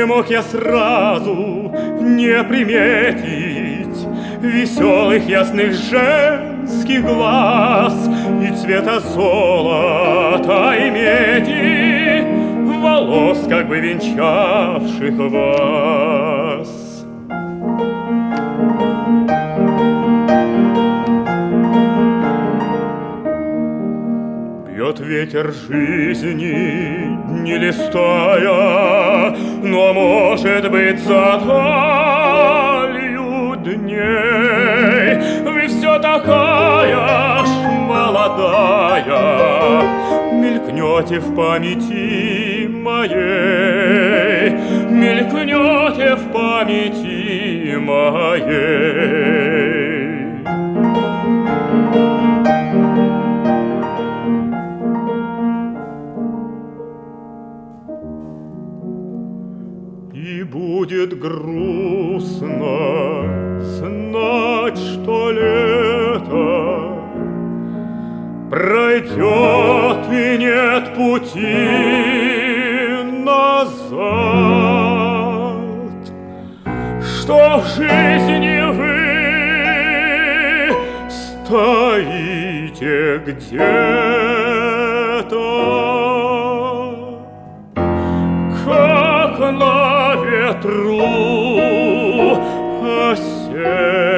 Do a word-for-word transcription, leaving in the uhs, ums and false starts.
мог я сразу не приметить веселых ясных женских глаз и цвета золота и меди волос, как бы венчавших вас. Бьет ветер жизни, не листая, но, может быть, за далью дней вы все такая ж молодая, мелькнете в памяти моей, мелькнете в памяти моей. И будет грустно знать, что лето пройдет и нет пути назад, что в жизни вы стоите где-то, как на ветру осеннем.